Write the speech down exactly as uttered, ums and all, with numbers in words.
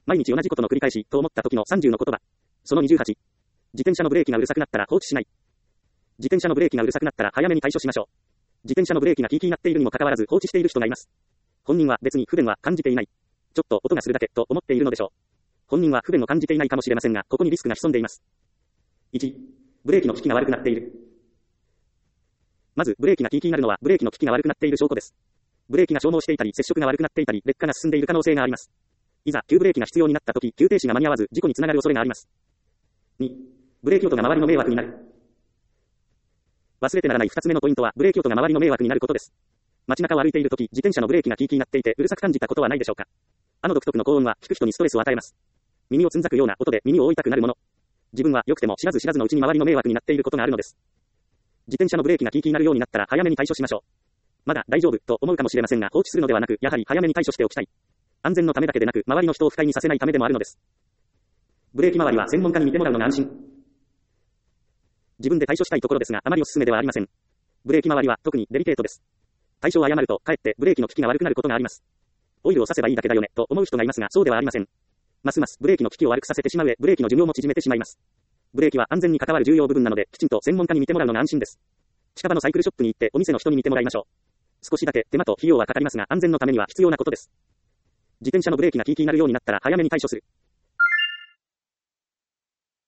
毎日同じことの繰り返し、と思った時のさんじゅうの言葉。そのにじゅうはち。自転車のブレーキがうるさくなったら放置しない。自転車のブレーキがうるさくなったら早めに対処しましょう。自転車のブレーキがキーキー鳴っているにもかかわらず放置している人がいます。本人は別に不便は感じていない。ちょっと音がするだけと思っているのでしょう。本人は不便を感じていないかもしれませんが、ここにリスクが潜んでいます。いち、ブレーキの効きが悪くなっている。まず、ブレーキがキーキー鳴るのはブレーキの効きが悪くなっている証拠です。ブレーキが消耗していたり、接触が悪くなっていたり、劣化が進んでいる可能性があります。いざ、急ブレーキが必要になった時、急停止が間に合わず、事故につながる恐れがあります。に、ブレーキ音が周りの迷惑になる。忘れてならない二つ目のポイントは、ブレーキ音が周りの迷惑になることです。街中を歩いている時、自転車のブレーキがキーキー鳴っていて、うるさく感じたことはないでしょうか。あの独特の高音は、聞く人にストレスを与えます。耳をつんざくような音で耳を覆いたくなるもの。自分は良くても知らず知らずのうちに周りの迷惑になっていることがあるのです。自転車のブレーキがキーキー鳴るようになったら早めに対処しましょう。まだ大丈夫と思うかもしれませんが、放置するのではなく、やはり早めに対処しておきたい。安全のためだけでなく、周りの人を不快にさせないためでもあるのです。ブレーキ周りは専門家に見てもらうのが安心。自分で対処したいところですが、あまりおすすめではありません。ブレーキ周りは特にデリケートです。対処を誤ると、かえってブレーキの効きが悪くなることがあります。オイルをさせばいいだけだよね、と思う人がいますが、そうではありません。ますますブレーキの効きを悪くさせてしまう上、ブレーキの寿命も縮めてしまいます。ブレーキは安全に関わる重要部分なので、きちんと専門家に見てもらうのが安心です。近場のサイクルショップに行って、お店の人に見てもらいましょう。少しだけ手間と費用はかかりますが、安全のためには必要なことです。自転車のブレーキがキーキー鳴るようになったら早めに対処する。